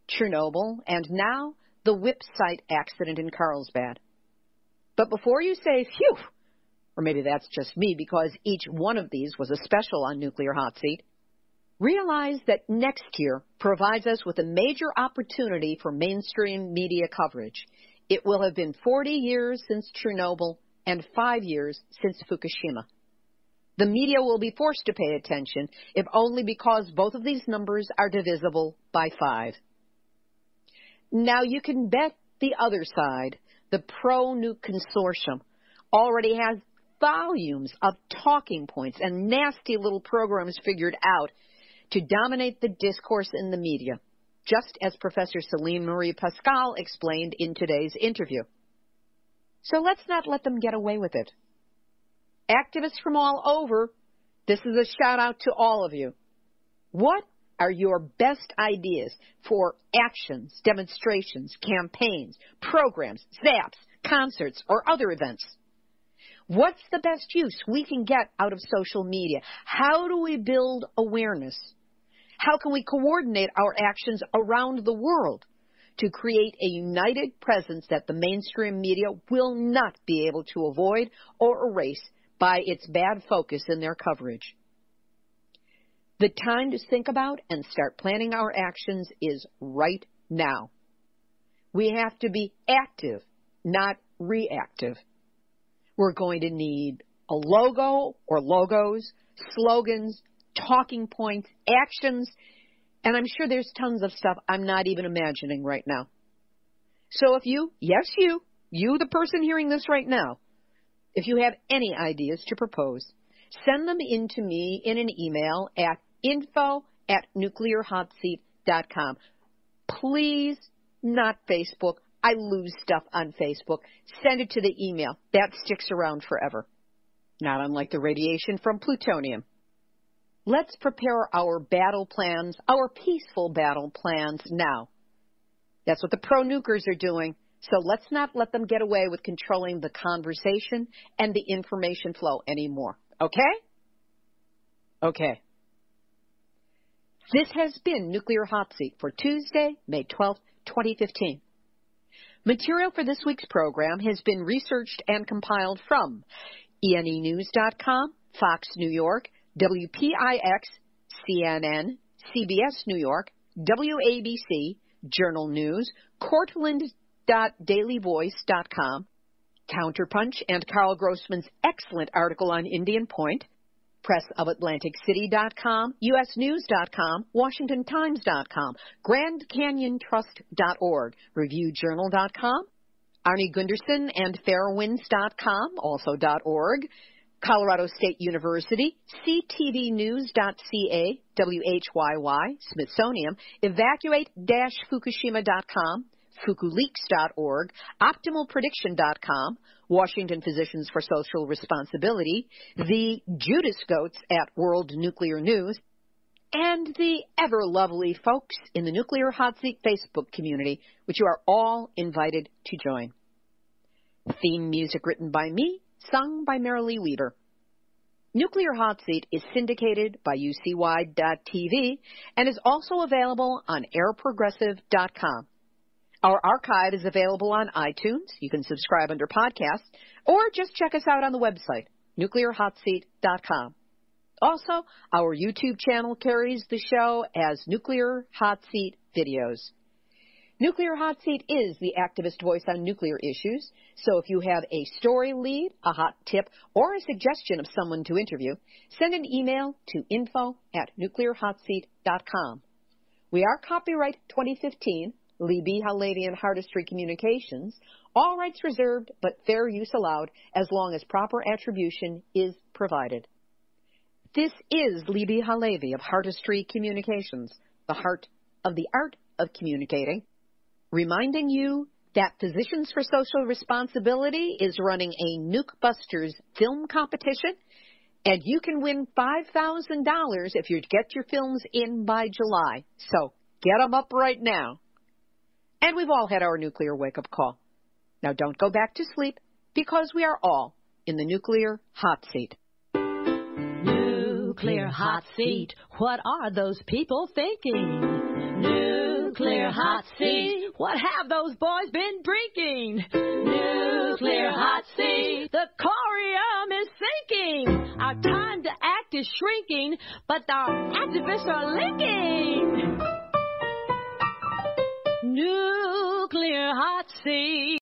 Chernobyl, and now the WIP site accident in Carlsbad. But before you say, phew, or maybe that's just me because each one of these was a special on Nuclear Hot Seat, realize that next year provides us with a major opportunity for mainstream media coverage. It will have been 40 years since Chernobyl and 5 years since Fukushima. The media will be forced to pay attention, if only because both of these numbers are divisible by 5. Now you can bet the other side, the pro-nuke consortium, already has volumes of talking points and nasty little programs figured out to dominate the discourse in the media, just as Professor Céline Marie Pascal explained in today's interview. So let's not let them get away with it. Activists from all over, this is a shout out to all of you. What are your best ideas for actions, demonstrations, campaigns, programs, zaps, concerts, or other events? What's the best use we can get out of social media? How do we build awareness? How can we coordinate our actions around the world to create a united presence that the mainstream media will not be able to avoid or erase by its bad focus in their coverage? The time to think about and start planning our actions is right now. We have to be active, not reactive. We're going to need a logo or logos, slogans, talking points, actions, and I'm sure there's tons of stuff I'm not even imagining right now. So if you, yes you the person hearing this right now, if you have any ideas to propose, send them in to me in an email at info@nuclearhotseat.com. Please, not Facebook. I lose stuff on Facebook. Send it to the email. That sticks around forever. Not unlike the radiation from plutonium. Let's prepare our battle plans, our peaceful battle plans now. That's what the pro-nukers are doing. So let's not let them get away with controlling the conversation and the information flow anymore. Okay? Okay. This has been Nuclear Hot Seat for Tuesday, May 12th, 2015. Material for this week's program has been researched and compiled from ENEnews.com, Fox New York, WPIX, CNN, CBS New York, WABC, Journal News, Cortland.dailyvoice.com, Counterpunch and Carl Grossman's excellent article on Indian Point, PressOfAtlanticCity.com, USNews.com, WashingtonTimes.com, GrandCanyonTrust.org, ReviewJournal.com, Arnie Gunderson and Fairwinds.com, also .org, Colorado State University, CTVNews.ca, WHYY, Smithsonian, Evacuate-Fukushima.com, FukuLeaks.org, OptimalPrediction.com, Washington Physicians for Social Responsibility, the Judas Goats at World Nuclear News, and the ever-lovely folks in the Nuclear Hot Seat Facebook community, which you are all invited to join. Theme music written by me, sung by Marilee Weaver. Nuclear Hot Seat is syndicated by UCY.TV and is also available on airprogressive.com. Our archive is available on iTunes. You can subscribe under podcasts, or just check us out on the website, nuclearhotseat.com. Also, our YouTube channel carries the show as Nuclear Hot Seat Videos. Nuclear Hot Seat is the activist voice on nuclear issues, so if you have a story lead, a hot tip, or a suggestion of someone to interview, send an email to info@nuclearhotseat.com. We are copyright 2015, Libbe HaLevy and Hardestry Communications, all rights reserved but fair use allowed as long as proper attribution is provided. This is Libbe HaLevy of Hardestry Communications, the heart of the art of communicating, reminding you that Physicians for Social Responsibility is running a Nuke Busters film competition, and you can win $5,000 if you get your films in by July. So get them up right now. And we've all had our nuclear wake-up call. Now don't go back to sleep, because we are all in the Nuclear Hot Seat. Nuclear Hot Seat. What are those people thinking? Nuclear hot seat. What have those boys been drinking? Nuclear hot seat. The corium is sinking. Our time to act is shrinking, but our activists are linking. Nuclear hot seat.